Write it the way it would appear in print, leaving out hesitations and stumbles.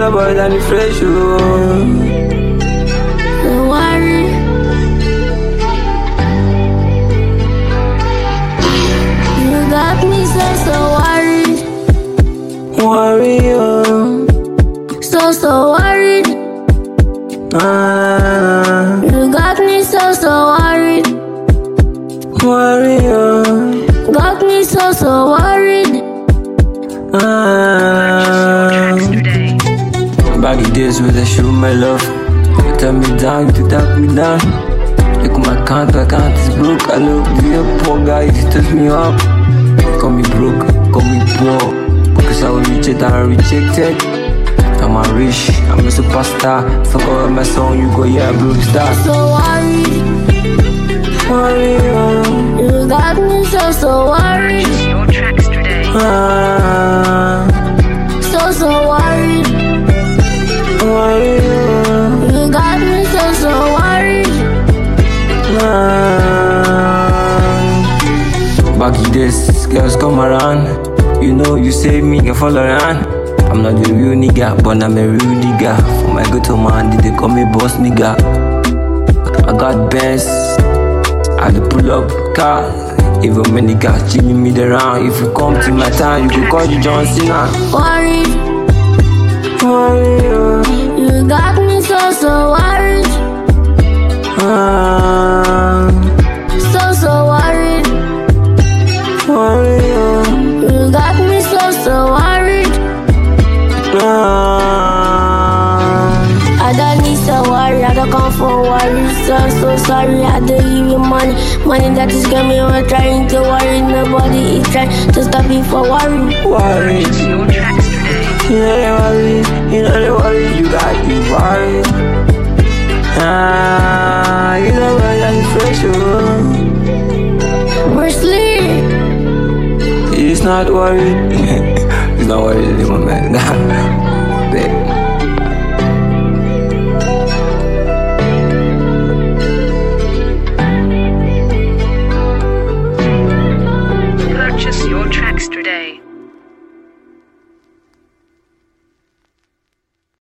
the boy than the fresh, oh. Don't worry. You got me so worried. Worry, oh. So worried. You got me so worried. Worry, oh. Got me so worried. Back in days when I show my love, you turn me down, you tap me down. Look at my account is broke. I look be a poor guy, you touch me up. Call me broke, call me poor, because I was rejected and rejected. I'm a rich, I'm a superstar. Fuck all my song, you go, yeah, broke star. So worried. Worry, oh. You got me so worried. Purchase your tracks today. So worried. Worry, oh. You got me so worried. Back in days, girls come around. You know, you say me, get fall around. I'm not the real nigga, but I'm a real nigga. For my go-to man, they call me boss nigga. I got Benz, I had to pull up car. Even when niggas chilling me around. If you come to my town, you could call you John Cena. Worried. Worry, oh. You got me so worried. So worried. Worry, oh. You got me so worried. I don't need to worry, I don't come for worry. So sorry, I don't give you money that is coming. We're trying to worry, nobody is trying to stop me for worry. Worry, Purchase your tracks today. you know they worry, you know they worry, you got me worry. You know where I'm fresh, oh. We're asleep. It's not worried. It's not worried anymore, man.